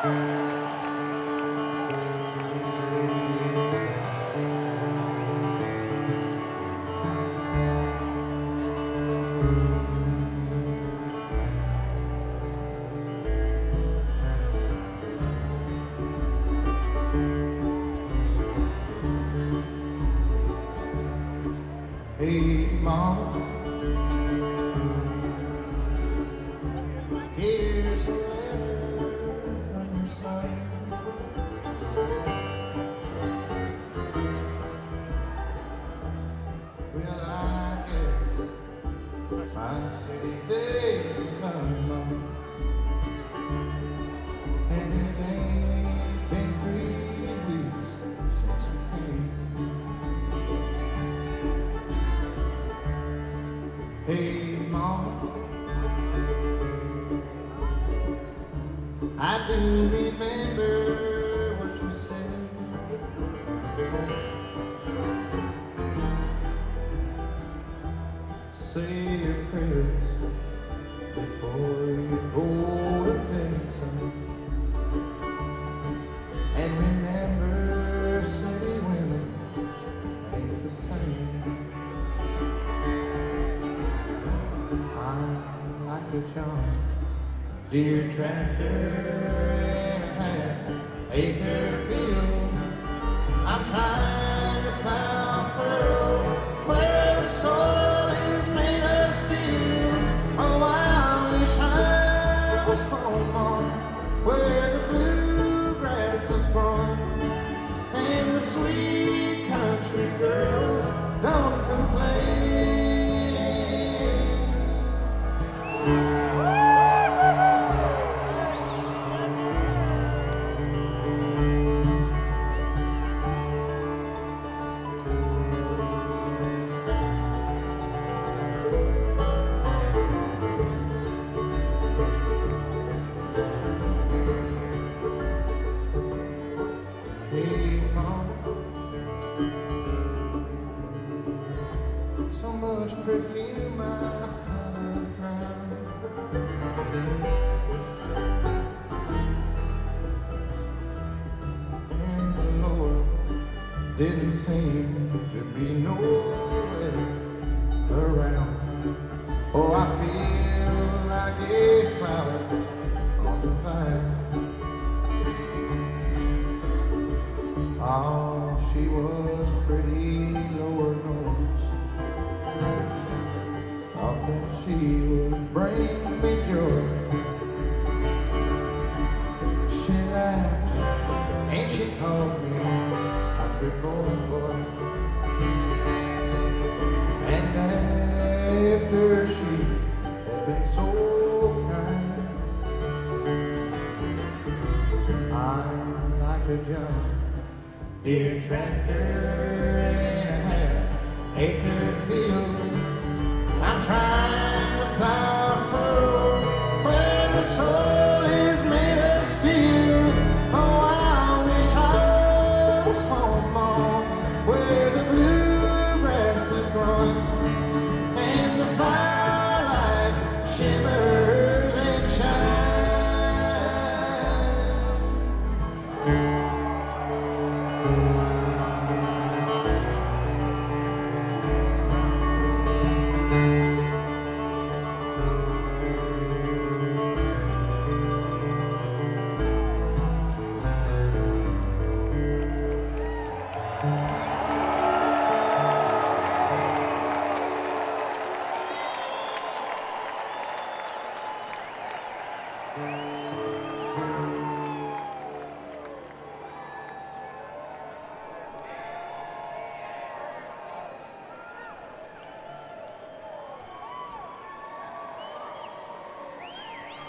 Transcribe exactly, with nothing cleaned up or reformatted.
Hey, Mama, here's a letter from your son. Well, I guess my city days are done, Mama, and it ain't been three weeks since you came. Hey, Mama, I do remember what you said. Say your prayers before you go to bed, son. And remember, city women ain't the same. I'm like a John Deere tractor in a half acre field. I'm trying to plow furrow where the soil is made of steel. Oh, I wish I was home on where the bluegrass is growing and the sweet country girls don't complain. Hey, Mama, so much perfume I thought I'd drown. And the Lord didn't seem to be nowhere around. Oh, I feel like a flower on the vine. Oh, she was pretty lower nose. Thought that she would bring me joy. She laughed and she called me country boy, boy. And after she had been so kind, I'm like a John Deere tractor in a half acre field. I'm trying to plow furrow where the soil is made of steel. Oh, I wish I was home on where the bluegrass is growing and the firelight shimmers and shines. Thank you.